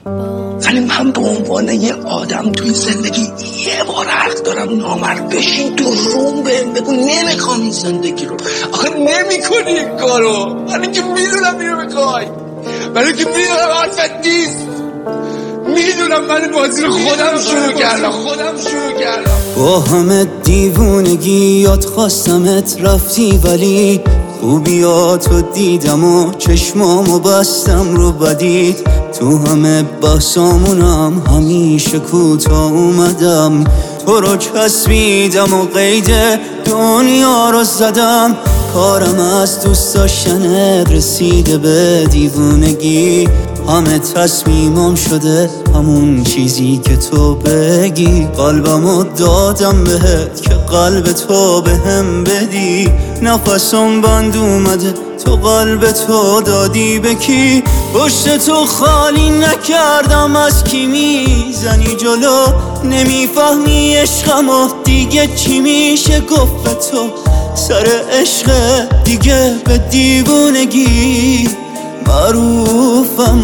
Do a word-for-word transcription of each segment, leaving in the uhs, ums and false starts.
ولی من به عنوان یه آدم توی زندگی یه بار حق دارم نامرد بشین تو روم بهم بگو نمیخوام این زندگی رو. آخه نمیکنی این کارو، من که میدونم اینو میخوای، من که میدونم حرفت نیست، میدونم من بازی رو خودم شروع کردم خودم شروع کردم با همه دیوونگی یاد خواستمت رفتی، ولی خوبیاتو دیدم و چشمامو بستم رو بدید. تو همه بحثامونم همیشه کوتاه اومدم، تو رو چسبیدم و قید دنیا رو زدم. کارم از دوست داشتنت رسیده به دیوونگی، همه تصمیمم شده همون چیزی که تو بگی. قلبمو دادم بهت که قلب تو بهم بدی، نفسم بند اومده تو قلب تو دادی به کی؟ پشت تو خالی نکردم، از کی میزنی جلو؟ نمیفهمی عشقمو دیگه چی میشه گفت به تو؟ سر عشق دیگه به دیوونگی معروفم.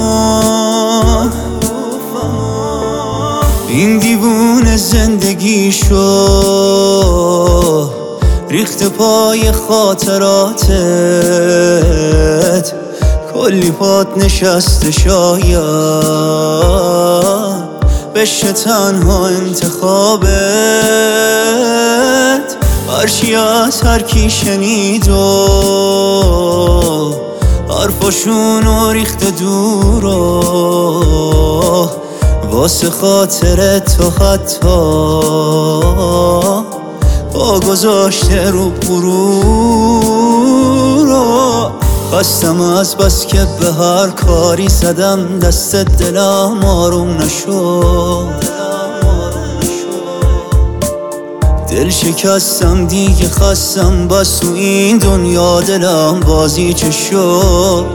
این دیوونه زندگی شو ریخت پای خاطراتت، کلی پات نشسته شاید بشه تنها انتخابت. هرچی از هر کی شنید و حرفاشونو ریخته دورا، واسه خاطر تو حتی پا گذاشته رو غرورا. خستم از بس که به هر کاری زدم دست دلم آروم نشد. دل شکستم دیگه خستم بس تو این دنیا، دلم بازی چه شد؟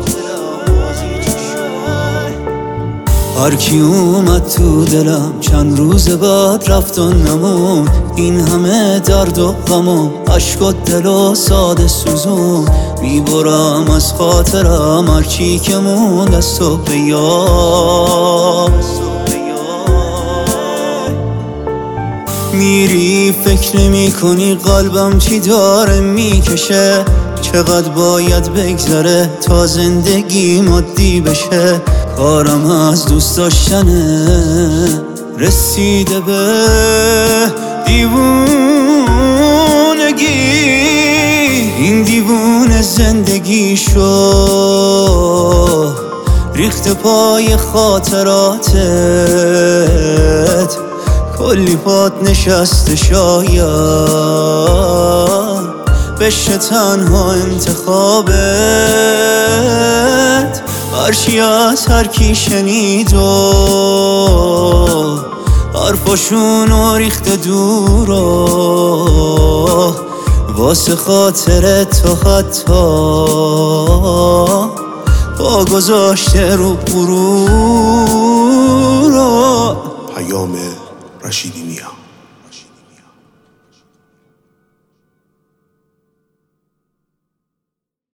هر کی اومد تو دلم چند روز بعد رفت و نمون، این همه درد و غم و عشق و دل و ساده سوزون. میبرم از خاطرم هرچی که موند از تو به یاد. میری فکر نمی کنی قلبم چی داره میکشه، چقدر باید بگذره تا زندگی مادی بشه. کارم از دوست داشتنه رسیده به دیوونگی، این دیوونه زندگی شو ریخت پای خاطراتت، کلی پات نشسته شاید بشه تنها انتخابت. هرچی از هر کی شنید و حرفاشونو ریخته دورا، واسه خاطر تو حتی پا گذاشته رو غرورا. پیام رشیدی نیا.